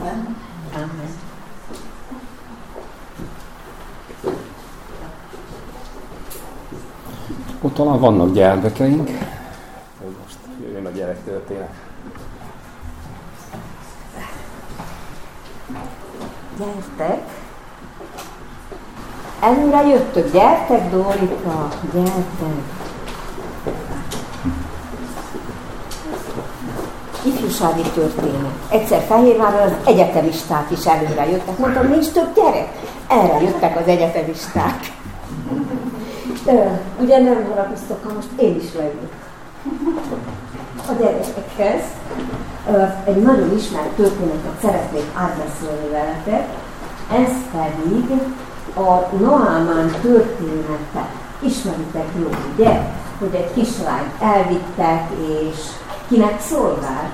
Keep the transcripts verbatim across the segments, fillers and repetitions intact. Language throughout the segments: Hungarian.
Amen. Amen. Ott talán vannak gyermekeink. Most jöjjön a gyerektörténet. Gyertek! Előre jöttök, gyertek, Dorika, gyertek! Ifjúsági történet. Egyszer Fehérvárra az egyetemisták is előre jöttek. Mondtam, nincs több gyerek? Erre jöttek az egyetemisták. De, ugye nem haragudtok, ha most én is leülök. A gyerekekhez egy nagyon ismert történetet szeretnék átbeszélni veletek, ez pedig a Naamán története. Ismeritek jó, ugye? Hogy egy kislányt elvittek, és kinek szolgált?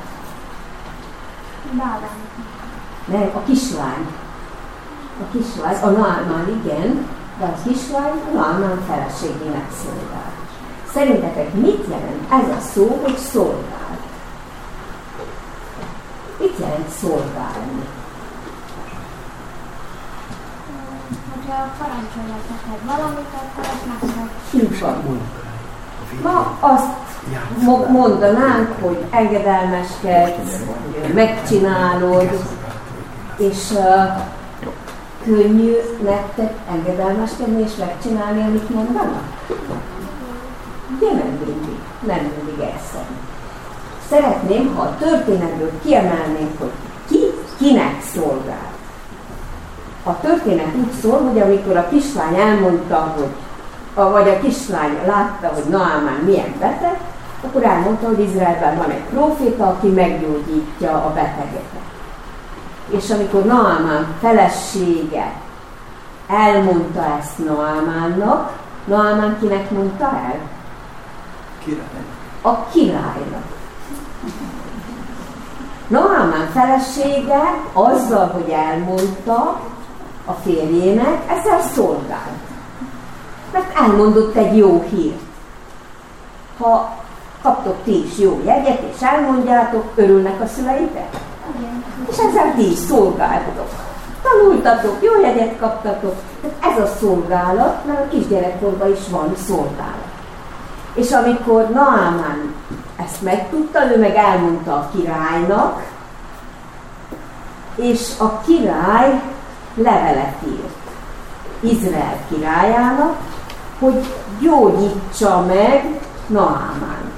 Nem, a kislány. A kislány, a Naamán igen, de a kislány a Naamán feleségének szolgált. Szerintetek mit jelent ez a szó, hogy szolgál? Mit jelent szolgálni? Hogyha parancsolják neked valamit, akkor azt megszólal. Ma azt mondanánk, hogy engedelmeskedsz, hogy megcsinálod, és uh, könnyű nektek engedelmeskedni és megcsinálni, amit mondanak? Ugye nem mindig, nem mindig elszem. Szeretném, ha a történetből kiemelnénk, hogy ki kinek szolgál. A történet úgy szól, hogy amikor a kislány elmondta, hogy a, vagy a kislány látta, hogy Naamán milyen beteg, akkor elmondta, hogy Izraelben van egy próféta, aki meggyógyítja a betegeket. És amikor Naamán felesége elmondta ezt Naamánnak, Naamán kinek mondta el? Király. A királynak. Naamán felesége azzal, hogy elmondta a férjének, ezzel szolgált. Mert elmondott egy jó hírt. Ha kaptok ti is jó jegyet, és elmondjátok, örülnek a szüleitek? És ezzel ti is szolgáltok. Tanultatok, jó jegyet kaptatok. Ez a szolgálat, mert a kisgyerekkorban is van szolgálat. És amikor Naamán ezt megtudta, ő meg elmondta a királynak, és a király levelet írt Izrael királyának, hogy gyógyítsa meg Naamánt.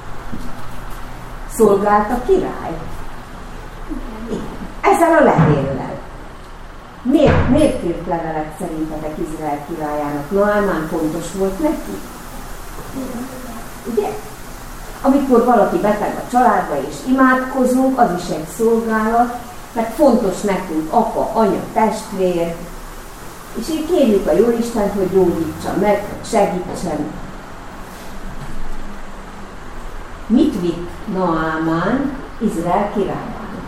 Szolgált a király? Igen. Ezzel a levéllel. Miért, miért írt levelet szerintetek Izrael királyának? Naamán fontos volt neki? Ugye? Amikor valaki beteg a családba és imádkozunk, az is egy szolgálat, mert fontos nekünk apa, anya, testvér, és így kérjük a Jóistent, hogy gyógyítsa meg, segítsen. Mit vitt Naamán Izrael királyának?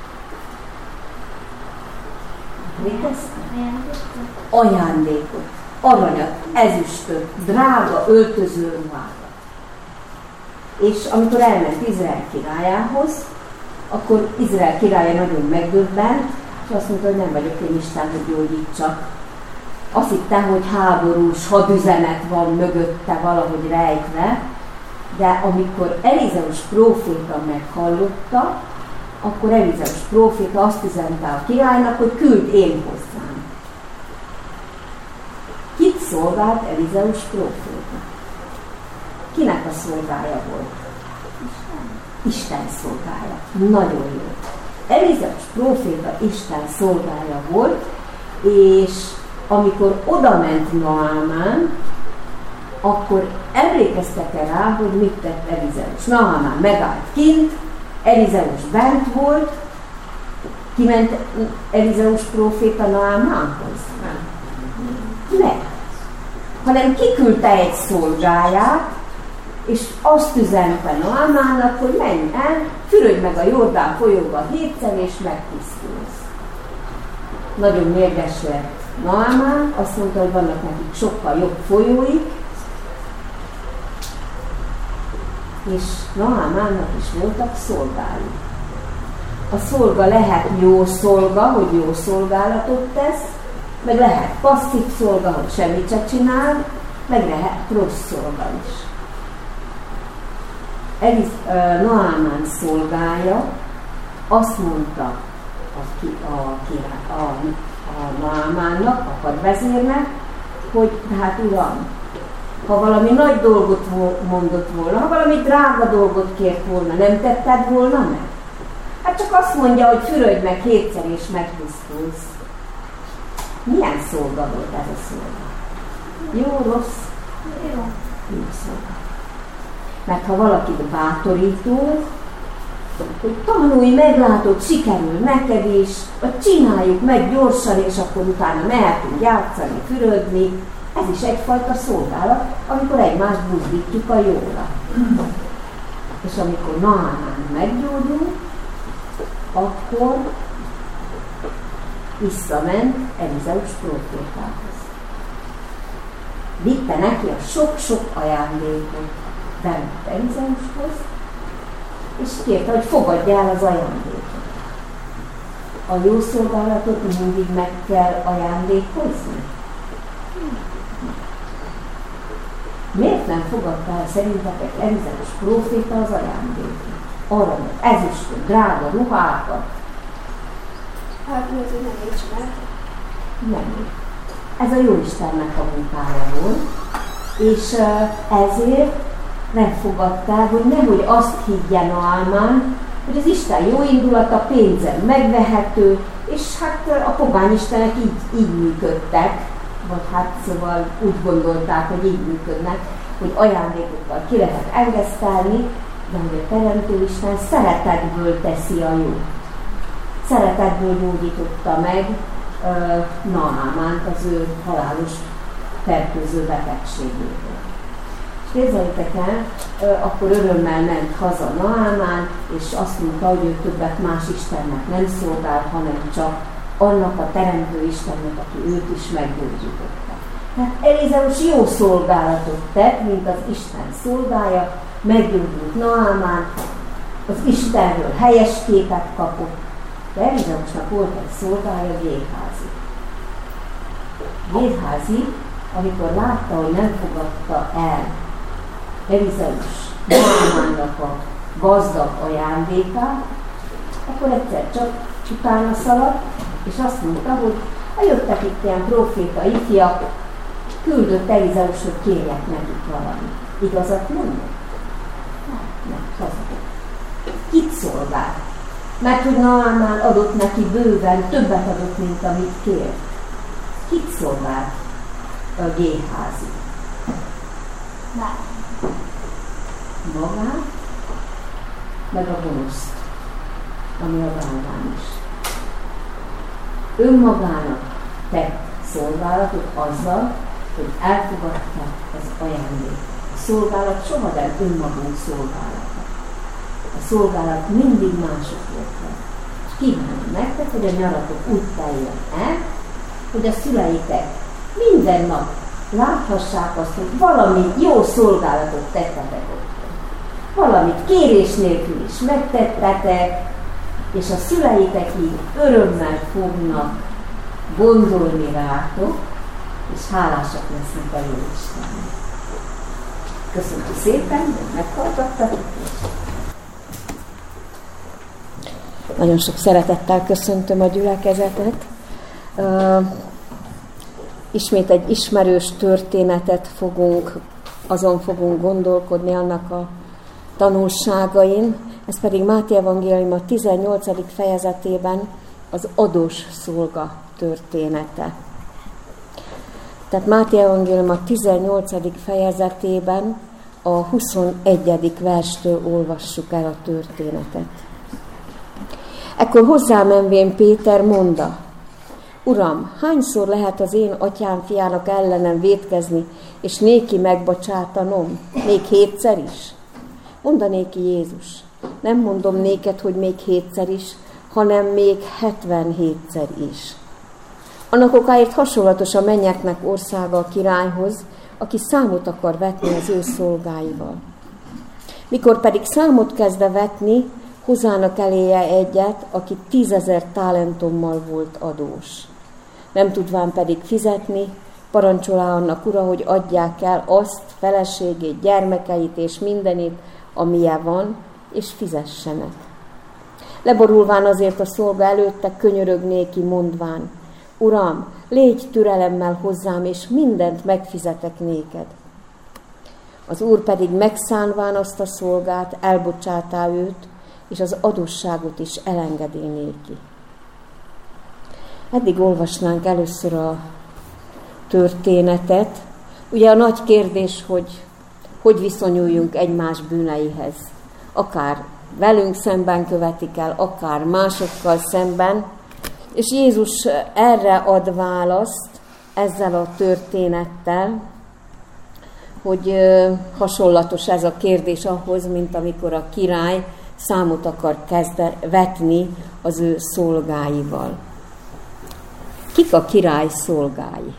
Mit tesz? Ajándékot, aranyat, ezüstöt, drága öltözőruhákat. És amikor elment Izrael királyához, akkor Izrael királya nagyon megdöbbent, és azt mondta, hogy nem vagyok én Isten, hogy gyógyítsak. Azt hitte, hogy háborús hadüzenet van mögötte valahogy rejtve, de amikor Elizeus próféta meghallotta, akkor Elizeus próféta azt üzente a királynak, hogy küld én hozzám. Kit szolgált Elizeus próféta? Kinek a szolgája volt? Isten szolgája. Nagyon jó. Elizeus próféta Isten szolgája volt, és amikor odament Naamán, akkor emlékeztek-e rá, hogy mit tett Elizeus? Naamán megállt kint, Elizeus bent volt, kiment Elizeus próféta Naamánhoz? Nem. Hanem kiküldte egy szolgáját, és azt üzente Naamánnak, hogy menj el, fürödj meg a Jordán folyóba hétszer, és megtisztulsz. Nagyon mérges lett Naamán, azt mondta, hogy vannak nekik sokkal jobb folyóik, és Naamánnak is voltak szolgái. a szolga lehet jó szolga, hogy jó szolgálatot tesz, meg lehet passzív szolga, hogy semmit se csinál, meg lehet rossz szolga is. Eliz, uh, Naamán szolgája azt mondta a, ki, a, a, a, a Naamánnak, a hadvezérnek, hogy hát uram, ha valami nagy dolgot mondott volna, ha valami drága dolgot kért volna, nem tetted volna meg? Hát csak azt mondja, hogy fürödj meg hétszer és megtisztulsz. Milyen szolga volt ez a szolga? Jó, rossz? Jó. Jó szolga. Mert ha valakit bátorítól, hogy tanulj, meglátod, sikerül neked is, vagy csináljuk meg gyorsan, és akkor utána mehetünk játszani, fürödni. Ez is egyfajta szolgálat, amikor egymást buzdítjuk a jóra. És amikor Naamán meggyógyul, akkor visszament Elizeus prófétához. Vitte neki a sok-sok ajándékot, bement Elizeushoz, és kérte, hogy fogadja el az ajándékot. A jó szolgálatot mindig meg kell ajándékozni? Miért nem fogadta el szerintetek Elizeus próféta az ajándékot? Aranyat, ezüstöt, drága ruhákat? Hát mi az, hogy nem így csinál? Nem. Ez a Jóistennek a munkája volt, és ezért nem fogadták, hogy nehogy azt higgye Naamán, hogy az Isten jó indulata pénzen megvehető, és hát a pogányistenek így, így működtek, vagy hát szóval úgy gondolták, hogy így működnek, hogy ajándékokkal ki lehet engesztelni, de hogy a Teremtő Isten szeretetből teszi a jót. Szeretetből gyógyította meg uh, Naamánt az ő halálos fertőző betegségéből. És képzeljétek el, uh, akkor örömmel ment haza Naamán, és azt mondta, hogy ő többet más Istennek nem szolgál, hanem csak annak a Teremtő Istennek, aki őt is meggyógyította. Tehát Elizeus jó szolgálatot tett, mint az Isten szolgája, meggyógyult Naamán, az Istenről helyes képet kapott, de Elizeusnak volt egy szolgája, Géházi. Géházi, amikor látta, hogy nem fogadta el Elizeus Naamánnak a gazdag ajándékát, akkor egyszer csak utána szaladt, és azt mondta, hogy ha jöttek itt ilyen proféta ifjak, küldött Elizeus, hogy kérjek nekik valamit. Igazat mondott? Nem, nem, hazudott. Kit szolgált? Mert hogy Naamán adott neki bőven, többet adott, mint amit kért. Kit szolgált a Géházi? Nem. Magát, meg a gonoszt, ami a bálvány is. Önmagának tett szolgálatot azzal, hogy elfogadta az ajándékot. A szolgálat soha nem önmagunk szolgálata. A szolgálat mindig másokért. És kívánom nektek, hogy a nyaratok úgy teljen el, hogy a szüleitek minden nap láthassák azt, hogy valami jó szolgálatot tettetek ott. Valamit kérés nélkül is megtettetek, és a szüleitek így örömmel fognak gondolni rátok, és hálásak lesznek a jó Istennek. Köszönöm szépen, hogy meghallgattatok. Nagyon sok szeretettel köszöntöm a gyülekezetet. Uh, ismét egy ismerős történetet fogunk, azon fogunk gondolkodni, annak a tanulságain. Ez pedig Máté evangélium a tizennyolcadik fejezetében az adós szolga története. Tehát Máté evangélium a tizennyolcadik fejezetében a huszonegyedik verstől olvassuk el a történetet. Ekkor hozzámenvén Péter mondta: Uram, hányszor lehet az én atyám fiának ellenem vétkezni, és néki megbocsátanom? Még hétszer is? Mondanéki Jézus: nem mondom néked, hogy még hétszer is, hanem még hetvenhétszer is. Annak okáért hasonlatos a mennyeknek országa a királyhoz, aki számot akar vetni az ő szolgáival. Mikor pedig számot kezdve vetni, hozzának eléje egyet, aki tízezer talentummal volt adós. Nem tudván pedig fizetni, parancsolá annak ura, hogy adják el azt, feleségét, gyermekeit és mindenit, amilyen van, és fizessenek. Leborulván azért a szolga előtte könyörög néki, mondván: Uram, légy türelemmel hozzám, és mindent megfizetek néked. Az úr pedig megszánván azt a szolgát, elbocsátá őt, és az adósságot is elengedé néki. Eddig olvasnánk először a történetet. Ugye a nagy kérdés, hogy hogy viszonyuljunk egymás bűneihez. Akár velünk szemben követik el, akár másokkal szemben. És Jézus erre ad választ ezzel a történettel, hogy hasonlatos ez a kérdés ahhoz, mint amikor a király számot akar kezde, vetni az ő szolgáival. Kik a király szolgái?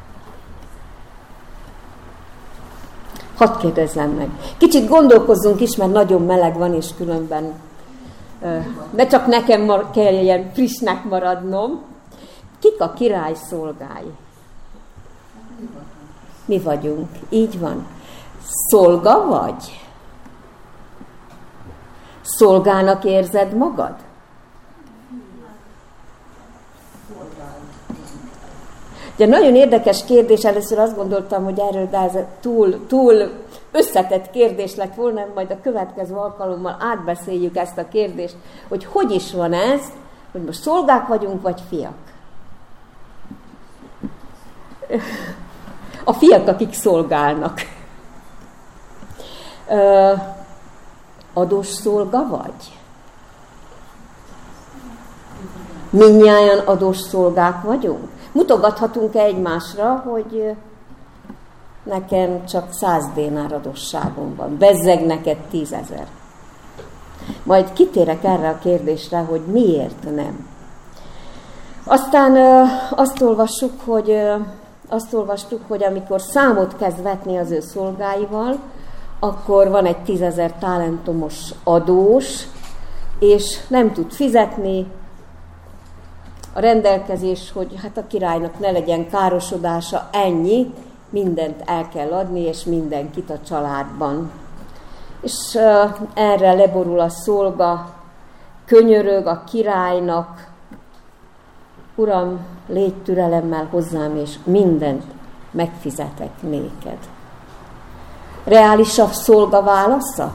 Hadd kérdezzem meg. Kicsit gondolkozzunk is, mert nagyon meleg van, és különben ne csak nekem kelljen frissnek maradnom. Kik a király szolgái? Mi vagyunk. Így van. Szolga vagy? Szolgának érzed magad? Ugye nagyon érdekes kérdés, először azt gondoltam, hogy erről, de ez túl, túl összetett kérdés lett volna, majd a következő alkalommal átbeszéljük ezt a kérdést, hogy hogy is van ez, hogy most szolgák vagyunk, vagy fiak. A fiak, akik szolgálnak. Adós szolga vagy? Mindnyájan adós szolgák vagyunk? Mutogathatunk-e egymásra, hogy nekem csak száz dénár adósságom van, bezzeg neked tízezer. Majd kitérek erre a kérdésre, hogy miért nem. Aztán azt olvassuk, hogy, azt olvastuk, hogy amikor számot kezd vetni az ő szolgáival, akkor van egy tízezer talentumos adós, és nem tud fizetni. A rendelkezés, hogy hát a királynak ne legyen károsodása, ennyi, mindent el kell adni, és mindenkit a családban. És uh, erre leborul a szolga, könyörög a királynak: Uram, légy türelemmel hozzám, és mindent megfizetek néked. Reálisabb szolga válasza?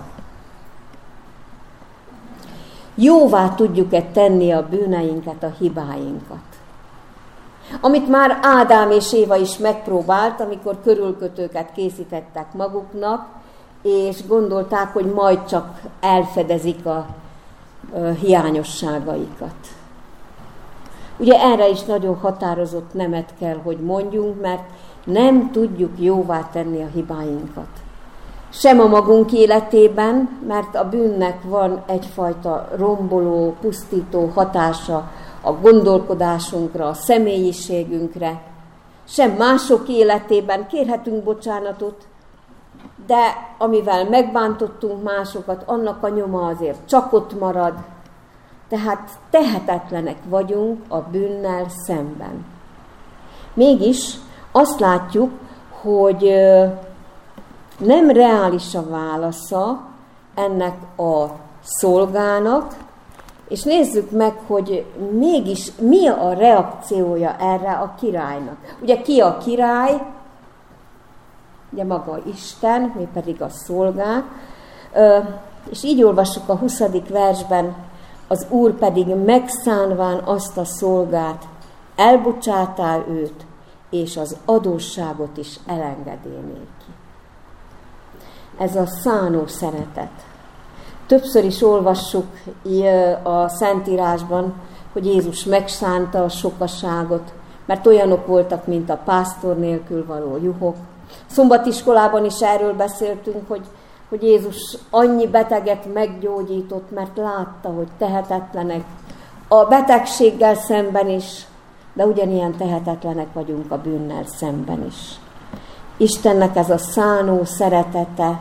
Jóvá tudjuk-e tenni a bűneinket, a hibáinkat? Amit már Ádám és Éva is megpróbált, amikor körülkötőket készítettek maguknak, és gondolták, hogy majd csak elfedezik a hiányosságaikat. Ugye erre is nagyon határozott nemet kell, hogy mondjunk, mert nem tudjuk jóvá tenni a hibáinkat. Sem a magunk életében, mert a bűnnek van egyfajta romboló, pusztító hatása a gondolkodásunkra, a személyiségünkre. Sem mások életében kérhetünk bocsánatot, de amivel megbántottunk másokat, annak a nyoma azért csak ott marad. Tehát tehetetlenek vagyunk a bűnnel szemben. Mégis azt látjuk, hogy nem reális a válasza ennek a szolgának, és nézzük meg, hogy mégis mi a reakciója erre a királynak. Ugye ki a király? Ugye maga Isten, mi pedig a szolgák. És így olvassuk a huszadik versben: az Úr pedig megszánván azt a szolgát, elbocsátá őt, és az adósságot is elengedé néki. Ez a szánó szeretet. Többször is olvassuk a Szentírásban, hogy Jézus megszánta a sokaságot, mert olyanok voltak, mint a pásztor nélkül való juhok. Szombatiskolában is erről beszéltünk, hogy, hogy Jézus annyi beteget meggyógyított, mert látta, hogy tehetetlenek a betegséggel szemben is, de ugyanilyen tehetetlenek vagyunk a bűnnel szemben is. Istennek ez a szánó szeretete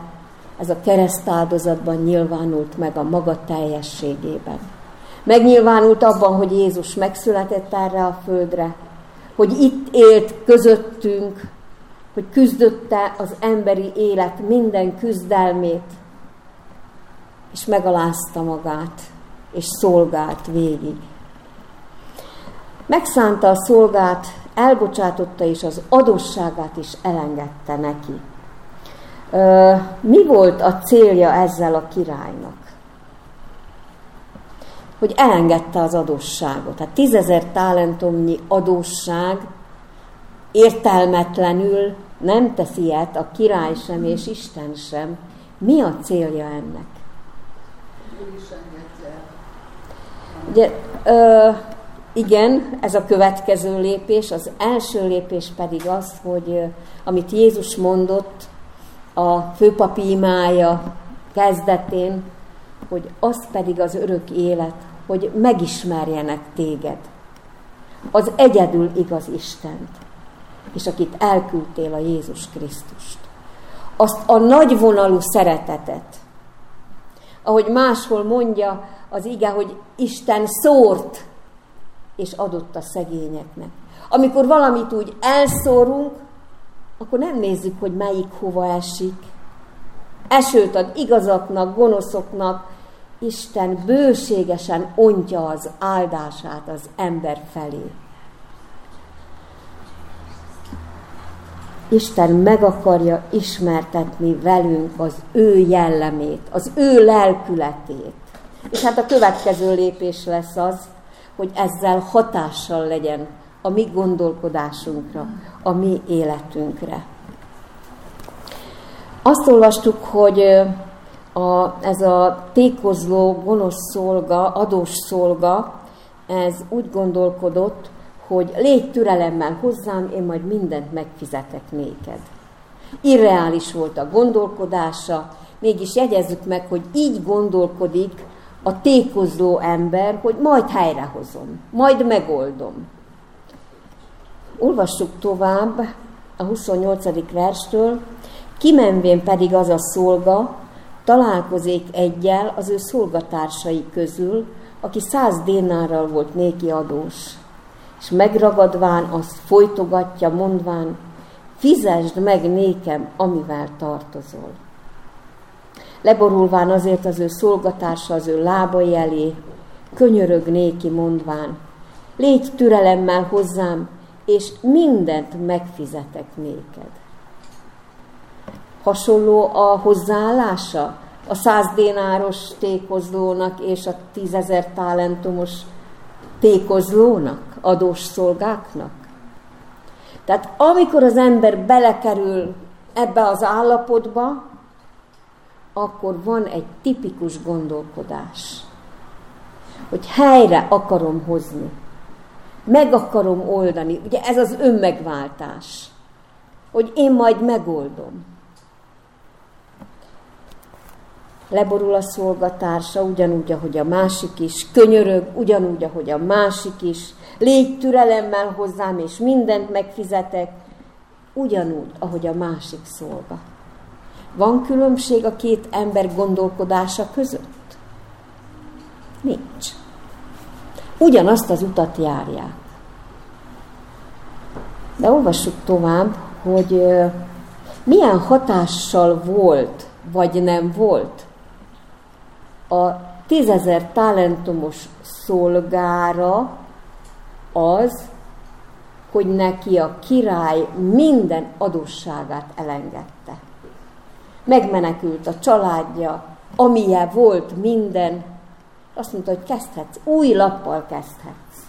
ez a keresztáldozatban nyilvánult meg a maga teljességében. Megnyilvánult abban, hogy Jézus megszületett erre a földre, hogy itt élt közöttünk, hogy küzdötte az emberi élet minden küzdelmét, és megalázta magát, és szolgált végig. Megszánta a szolgát, elbocsátotta, és az adósságát is elengedte neki. Mi volt a célja ezzel a királynak? Hogy elengedte az adósságot. Tehát tízezer talentumnyi adósság értelmetlenül nem teszi ilyet a király sem és Isten sem. Mi a célja ennek? Ugye, ö, igen, ez a következő lépés. Az első lépés pedig az, hogy amit Jézus mondott a főpapi imája kezdetén, hogy az pedig az örök élet, hogy megismerjenek téged, az egyedül igaz Istent, és akit elküldtél, a Jézus Krisztust. Azt a nagyvonalú szeretetet, ahogy máshol mondja az ige, hogy Isten szórt, és adott a szegényeknek. Amikor valamit úgy elszórunk, akkor nem nézzük, hogy melyik hova esik. Esőt ad igazaknak, gonoszoknak, Isten bőségesen ontja az áldását az ember felé. Isten meg akarja ismertetni velünk az ő jellemét, az ő lelkületét. És hát a következő lépés lesz az, hogy ezzel hatással legyen a mi gondolkodásunkra, a mi életünkre. Azt olvastuk, hogy a, ez a tékozló, gonosz szolga, adós szolga, ez úgy gondolkodott, hogy légy türelemmel hozzám, én majd mindent megfizetek néked. Irreális volt a gondolkodása, mégis jegyezzük meg, hogy így gondolkodik a tékozló ember, hogy majd helyrehozom, majd megoldom. Olvassuk tovább a huszonnyolcadik verstől. Kimenvén pedig az a szolga találkozik eggyel az ő szolgatársai közül, aki száz dénárral volt néki adós, és megragadván azt folytogatja, mondván, fizesd meg nékem, amivel tartozol. Leborulván azért az ő szolgatársa az ő lábai elé, könyörög néki, mondván, légy türelemmel hozzám, és mindent megfizetek néked. Hasonló a hozzáállása a száz dénáros tékozlónak és a tízezer talentumos tékozlónak, adós szolgáknak. Tehát amikor az ember belekerül ebbe az állapotba, akkor van egy tipikus gondolkodás, hogy helyre akarom hozni, meg akarom oldani. Ugye ez az önmegváltás, hogy én majd megoldom. Leborul a szolgatársa, ugyanúgy, ahogy a másik is, könyörög, ugyanúgy, ahogy a másik is, légy türelemmel hozzám, és mindent megfizetek, ugyanúgy, ahogy a másik szolga. Van különbség a két ember gondolkodása között? Nincs. Ugyanazt az utat járják. De olvassuk tovább, hogy milyen hatással volt, vagy nem volt a tízezer talentumos szolgára az, hogy neki a király minden adósságát elengedte. Megmenekült a családja, amilyen volt minden, azt mondta, hogy kezdhetsz, új lappal kezdhetsz.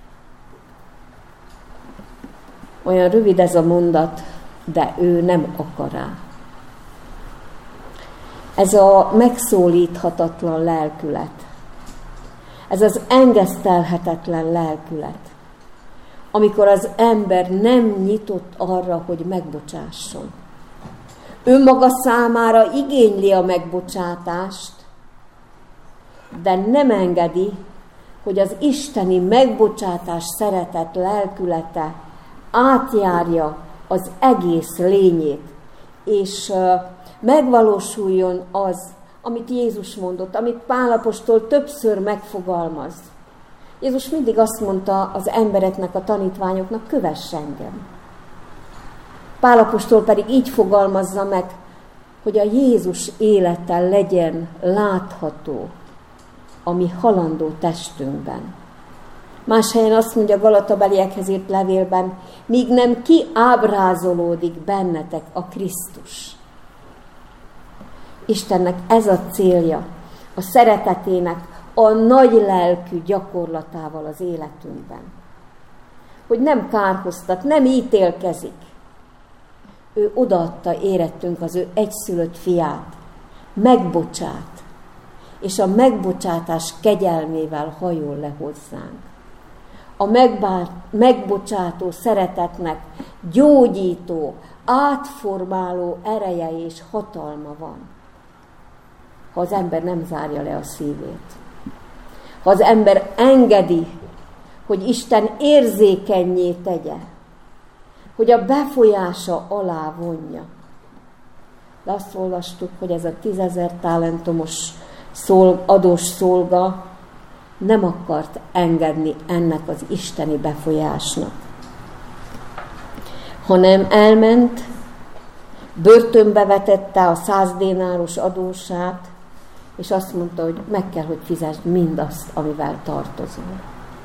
Olyan rövid ez a mondat, de ő nem akar rá. Ez a megszólíthatatlan lelkület. Ez az engesztelhetetlen lelkület. Amikor az ember nem nyitott arra, hogy megbocsásson. Önmaga számára igényli a megbocsátást, de nem engedi, hogy az isteni megbocsátás szeretet lelkülete átjárja az egész lényét, és megvalósuljon az, amit Jézus mondott, amit Pál apostol többször megfogalmaz. Jézus mindig azt mondta az embereknek, a tanítványoknak, kövess engem. Pál apostol pedig így fogalmazza meg, hogy a Jézus élete legyen látható a mi halandó testünkben. Más helyen azt mondja a Galatabeliekhez írt levélben, míg nem kiábrázolódik bennetek a Krisztus. Istennek ez a célja, a szeretetének a nagy lelkű gyakorlatával az életünkben. Hogy nem kárhoztat, nem ítélkezik. Ő odaadta érettünk az ő egyszülött fiát, megbocsát, és a megbocsátás kegyelmével hajol le hozzánk. A megbá- megbocsátó szeretetnek gyógyító, átformáló ereje és hatalma van, ha az ember nem zárja le a szívét. Ha az ember engedi, hogy Isten érzékennyé tegye, hogy a befolyása alá vonja. De azt olvastuk, hogy ez a tízezer talentumos szolg, adós szolga nem akart engedni ennek az isteni befolyásnak, hanem elment, börtönbe vetette a száz dénáros adósát, és azt mondta, hogy meg kell, hogy fizesd mindazt, amivel tartozol.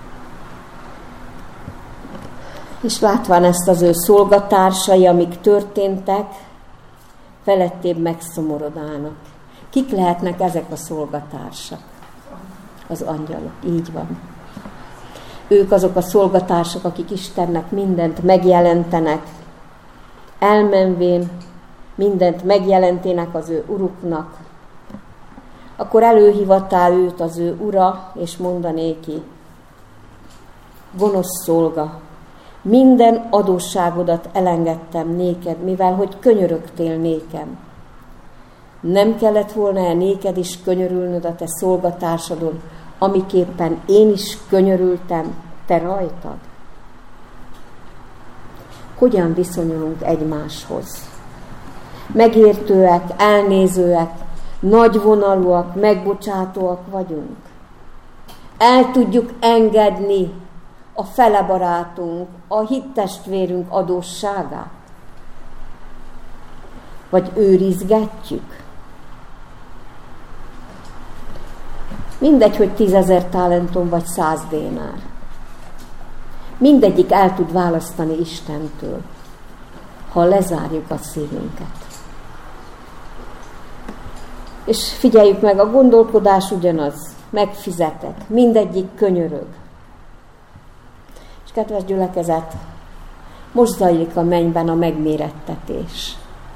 És látván ezt az ő szolgatársai, amik történtek, felettébb megszomorodának. Kik lehetnek ezek a szolgatársak? Az angyalok, így van. Ők azok a szolgatársak, akik Istennek mindent megjelentenek, elmenvén mindent megjelentének az ő uruknak. Akkor előhivatá őt az ő ura, és mondanéki, gonosz szolga, minden adósságodat elengedtem néked, mivel hogy könyörögtél nékem. Nem kellett volna-e néked is könyörülnöd a te szolgatársadon, amiképpen én is könyörültem te rajtad? Hogyan viszonyulunk egymáshoz? Megértőek, elnézőek, nagyvonalúak, megbocsátóak vagyunk. El tudjuk engedni a fele barátunk, a hittestvérünk adósságát? Vagy őrizgetjük? Mindegy, hogy tízezer talentum vagy száz dénár. Mindegyik el tud választani Istentől, ha lezárjuk a szívünket. És figyeljük meg, a gondolkodás ugyanaz, megfizetek, mindegyik könyörög. És kedves gyülekezet, most zajlik a mennyben a megmérettetés.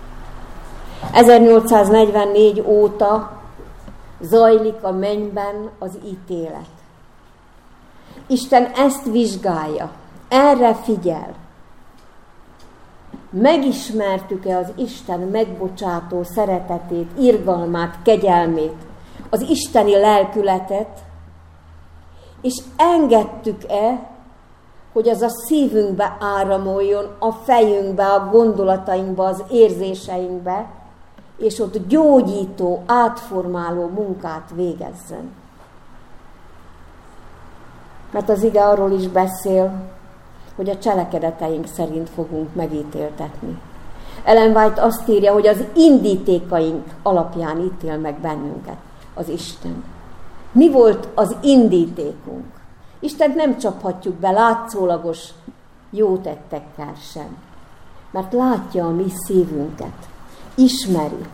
ezernyolcszáznegyvennégy óta zajlik a mennyben az ítélet. Isten ezt vizsgálja, erre figyel. Megismertük-e az Isten megbocsátó szeretetét, irgalmát, kegyelmét, az isteni lelkületet, és engedtük-e, hogy az a szívünkbe áramoljon, a fejünkbe, a gondolatainkba, az érzéseinkbe, és ott gyógyító, átformáló munkát végezzen. Mert az ige arról is beszél, hogy a cselekedeteink szerint fogunk megítéltetni. Ellen White azt írja, hogy az indítékaink alapján ítél meg bennünket az Isten. Mi volt az indítékunk? Istent nem csaphatjuk be látszólagos jó tettekkel sem, mert látja a mi szívünket, ismeri.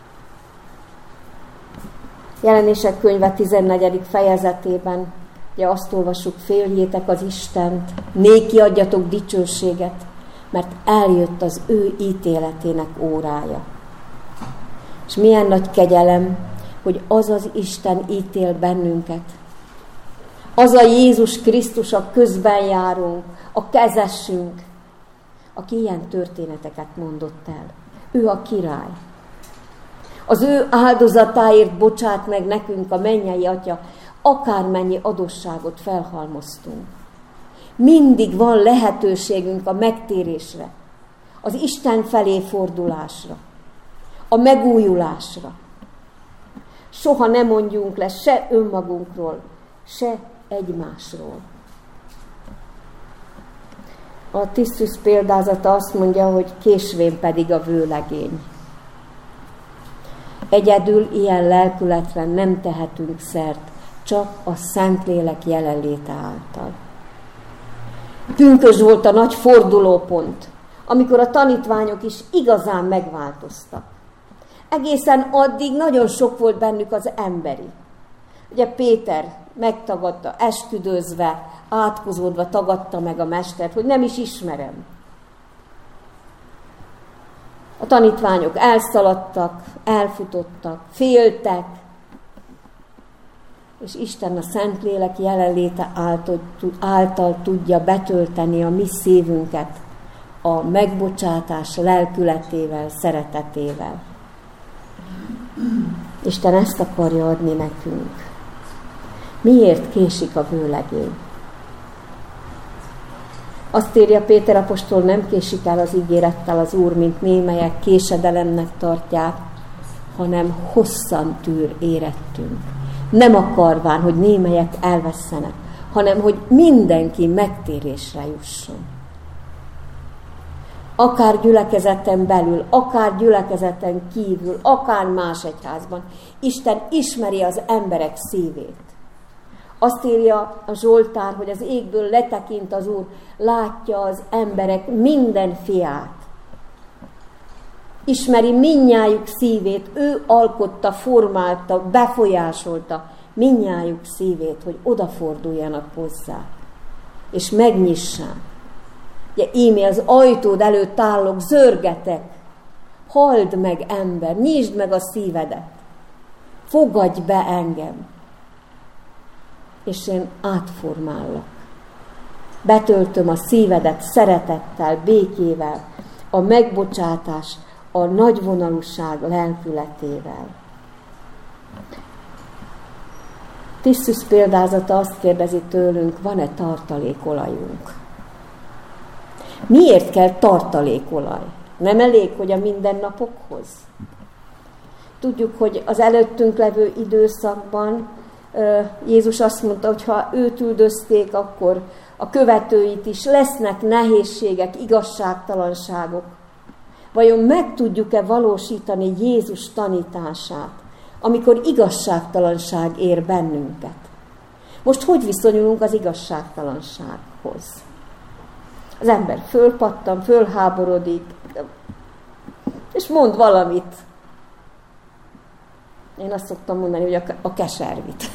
Jelenések könyve tizennegyedik fejezetében ugye azt olvassuk, féljétek az Istent, néki adjatok dicsőséget, mert eljött az ő ítéletének órája. És milyen nagy kegyelem, hogy az az Isten ítél bennünket. Az a Jézus Krisztus, a közben járunk, a kezessünk, aki ilyen történeteket mondott el. Ő a király. Az ő áldozatáért bocsát meg nekünk a mennyei Atya, akármennyi adósságot felhalmoztunk. Mindig van lehetőségünk a megtérésre, az Isten felé fordulásra. a megújulásra. Soha ne mondjunk le se önmagunkról, se egymásról. A Tisztus példázata azt mondja, hogy késvén pedig a vőlegény. Egyedül ilyen lelkületre nem tehetünk szert, csak a Szentlélek jelenléte által. Pünkösd volt a nagy fordulópont, amikor a tanítványok is igazán megváltoztak. Egészen addig nagyon sok volt bennük az emberi. Ugye Péter megtagadta, esküdözve, átkozódva tagadta meg a mestert, hogy nem is ismerem. A tanítványok elszaladtak, elfutottak, féltek, és Isten a Szentlélek jelenléte által, által tudja betölteni a mi szívünket a megbocsátás lelkületével, szeretetével. Isten ezt akarja adni nekünk. Miért késik a vőlegény? Azt írja Péter apostol, nem késik el az ígérettel az Úr, mint némelyek késedelemnek tartják, hanem hosszan tűr érettünk. Nem akarván, hogy némelyek elvesszenek, hanem hogy mindenki megtérésre jusson. Akár gyülekezeten belül, akár gyülekezeten kívül, akár más egyházban. Isten ismeri az emberek szívét. Azt írja a Zsoltár, hogy az égből letekint az Úr, látja az emberek minden fiát. Ismeri mindnyájuk szívét, ő alkotta, formálta, befolyásolta mindnyájuk szívét, hogy odaforduljanak hozzá, és megnyissák. Ugye íme az ajtód előtt állok, zörgetek, halld meg ember, nyisd meg a szívedet, fogadj be engem, és én átformállak. Betöltöm a szívedet szeretettel, békével, a megbocsátás, a nagyvonalúság lelkületével. Tisztus példázata azt kérdezi tőlünk, van-e tartalékolajunk? Miért kell tartalékolaj? Nem elég, hogy a mindennapokhoz? Tudjuk, hogy az előttünk levő időszakban Jézus azt mondta, hogy ha őt üldözték, akkor a követőit is lesznek nehézségek, igazságtalanságok. Vajon meg tudjuk-e valósítani Jézus tanítását, amikor igazságtalanság ér bennünket? Most hogy viszonyulunk az igazságtalansághoz? Az ember fölpattan, fölháborodik, és mond valamit. Én azt szoktam mondani, hogy a, a keservit.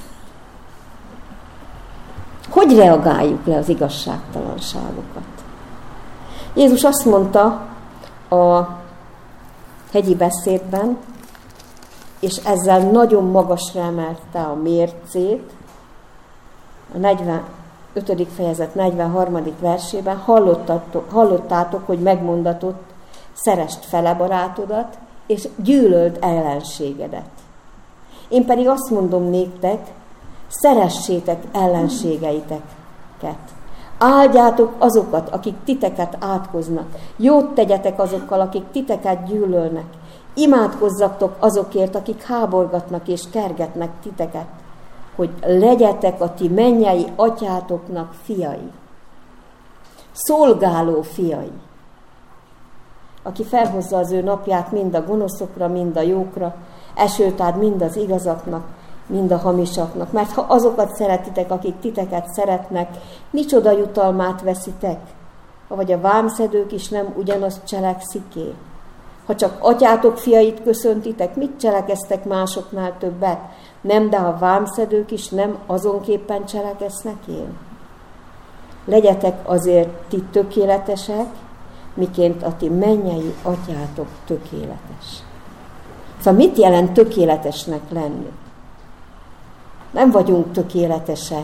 Hogy reagáljuk le az igazságtalanságokat? Jézus azt mondta a hegyi beszédben, és ezzel nagyon magasra emelte a mércét, a negyvenötödik fejezet negyvenharmadik versében, hallottátok, hallottátok, hogy megmondatott, szeresd fele barátodat, és gyűlöld ellenségedet. Én pedig azt mondom néktek, szeressétek ellenségeiteket. Áldjátok azokat, akik titeket átkoznak. Jót tegyetek azokkal, akik titeket gyűlölnek. Imádkozzatok azokért, akik háborgatnak és kergetnek titeket, hogy legyetek a ti mennyei atyátoknak fiai. Szolgáló fiai. Aki felhozza az ő napját mind a gonoszokra, mind a jókra, esőt ad mind az igazaknak, mind a hamisaknak. Mert ha azokat szeretitek, akik titeket szeretnek, micsoda jutalmát veszitek? Vagy a vámszedők is nem ugyanazt cseleksziké? Ha csak atyátok fiait köszöntitek, mit cselekeztek másoknál többet? Nem, de a vámszedők is nem azonképpen cselekeznek én? Legyetek azért ti tökéletesek, miként a ti mennyei atyátok tökéletes. Szóval mit jelent tökéletesnek lenni? Nem vagyunk tökéletesek,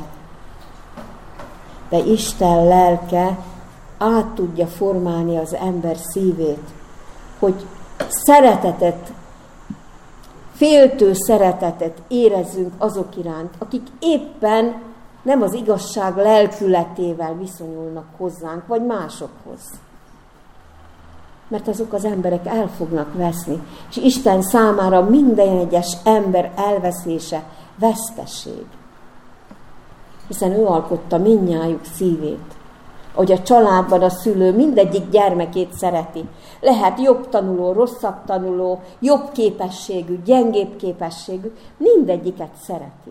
de Isten lelke át tudja formálni az ember szívét, hogy szeretetet, féltő szeretetet érezzünk azok iránt, akik éppen nem az igazság lelkületével viszonyulnak hozzánk, vagy másokhoz. mert azok az emberek el fognak veszni. És Isten számára minden egyes ember elveszése vesztesség. Hiszen ő alkotta mindnyájuk szívét. Hogy a családban a szülő mindegyik gyermekét szereti. Lehet jobb tanuló, rosszabb tanuló, jobb képességű, gyengébb képességű, mindegyiket szereti.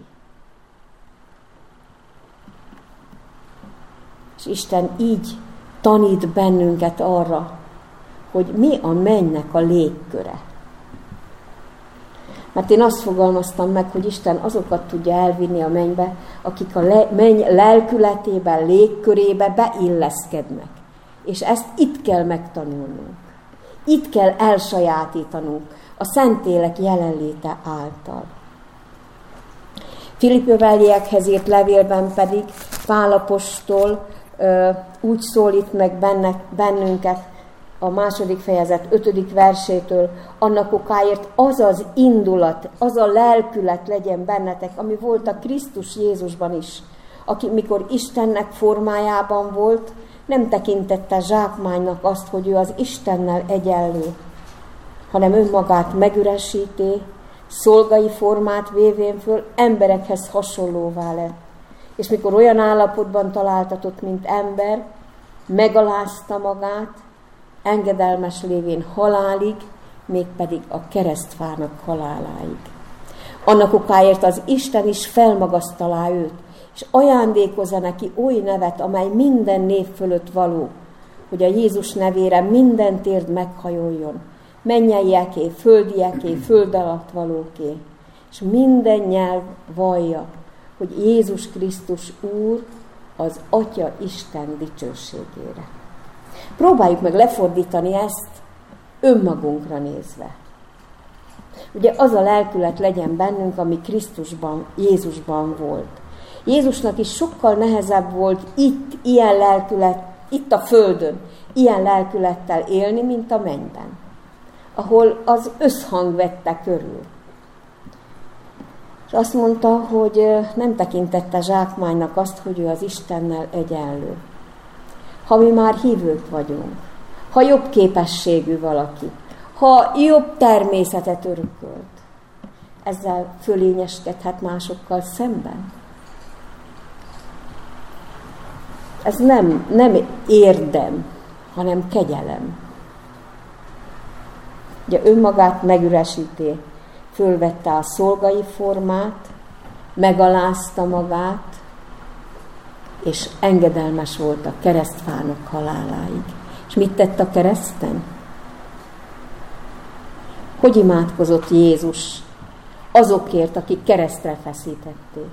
És Isten így tanít bennünket arra, hogy mi a mennynek a légköre. Mert én azt fogalmaztam meg, hogy Isten azokat tudja elvinni a mennybe, akik a le- menny lelkületében, légkörébe beilleszkednek. És ezt itt kell megtanulnunk. Itt kell elsajátítanunk a Szentlélek jelenléte által. Filippiveliekhez írt levélben pedig Pál apostol ö, úgy szólít meg benne, bennünket, a második fejezet ötödik versétől, annak okáért az az indulat, az a lelkület legyen bennetek, ami volt a Krisztus Jézusban is, aki mikor Istennek formájában volt, nem tekintette zsákmánynak azt, hogy ő az Istennel egyenlő, hanem önmagát megüresíté, szolgai formát vévén föl, emberekhez hasonlóvá lett. És mikor olyan állapotban találtatott, mint ember, megalázta magát, engedelmes lévén halálig, mégpedig a keresztfának haláláig. Annak okáért az Isten is felmagasztalá őt, és ajándékozza neki oly nevet, amely minden név fölött való, hogy a Jézus nevére minden térd meghajoljon, mennyeieké, földieké, föld alatt valóké, és minden nyelv vallja, hogy Jézus Krisztus Úr az Atya Isten dicsőségére. Próbáljuk meg lefordítani ezt önmagunkra nézve. Ugye az a lelkület legyen bennünk, ami Krisztusban, Jézusban volt. Jézusnak is sokkal nehezebb volt itt, ilyen lelkület, itt a földön, ilyen lelkülettel élni, mint a mennyben, ahol az összhang vette körül. És azt mondta, hogy nem tekintette zsákmánynak azt, hogy ő az Istennel egyenlő. Ha mi már hívők vagyunk, ha jobb képességű valaki, ha jobb természetet örökölt, ezzel fölényeskedhet másokkal szemben. Ez nem, nem érdem, hanem kegyelem. Ugye önmagát megüresíté, fölvette a szolgai formát, megalázta magát, és engedelmes volt a keresztfának haláláig. És mit tett a kereszten? Hogy imádkozott Jézus azokért, akik keresztre feszítették?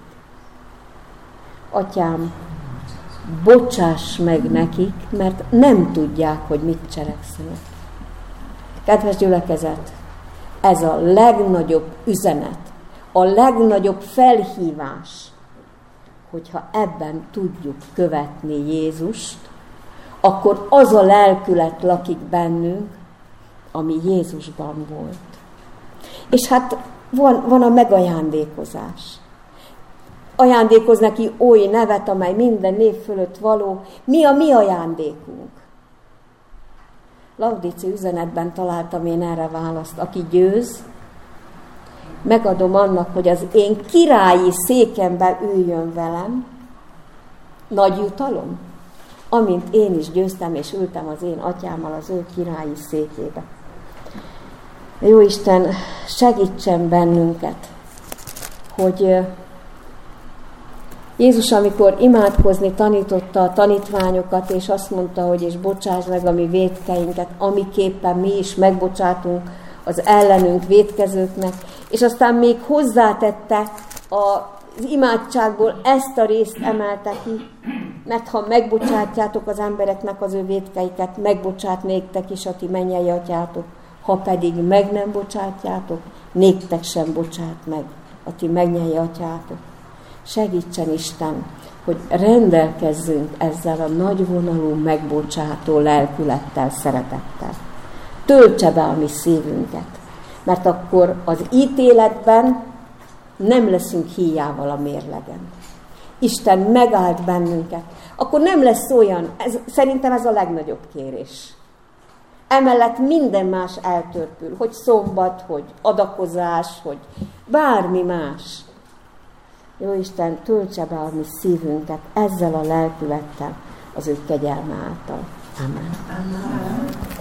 Atyám, bocsáss meg nekik, mert nem tudják, hogy mit cselekszenek. Kedves gyülekezet, ez a legnagyobb üzenet, a legnagyobb felhívás, hogyha ebben tudjuk követni Jézust, akkor az a lelkület lakik bennünk, ami Jézusban volt. És hát van, van a megajándékozás. Ajándékoz neki oly nevet, amely minden név fölött való. Mi a mi ajándékunk? Laudíci üzenetben találtam én erre választ. Aki győz, megadom annak, hogy az én királyi székemben üljön velem. Nagy jutalom, amint én is győztem, és ültem az én atyámmal az ő királyi székébe. Jóisten, segítsen bennünket, hogy Jézus, amikor imádkozni tanította a tanítványokat, és azt mondta, hogy és bocsáss meg a mi vétkeinket, amiképpen mi is megbocsátunk az ellenünk vétkezőknek, és aztán még hozzátette az imádságból ezt a részt emelte ki, mert ha megbocsátjátok az embereknek az ő vétkeiket, megbocsát néktek is a ti mennyei atyátok, ha pedig meg nem bocsátjátok, néktek sem bocsát meg a ti mennyei atyátok. Segítsen Isten, hogy rendelkezzünk ezzel a nagyvonalú, megbocsátó lelkülettel, szeretettel. Töltse be a mi szívünket, mert akkor az ítéletben nem leszünk híjával a mérlegen. Isten megáld bennünket, akkor nem lesz olyan, ez, szerintem ez a legnagyobb kérés. emellett minden más eltörpül, hogy szombat, hogy adakozás, hogy bármi más. Jó Isten, töltse be a mi szívünket ezzel a lelkülettel az ő kegyelme által. Amen. Amen.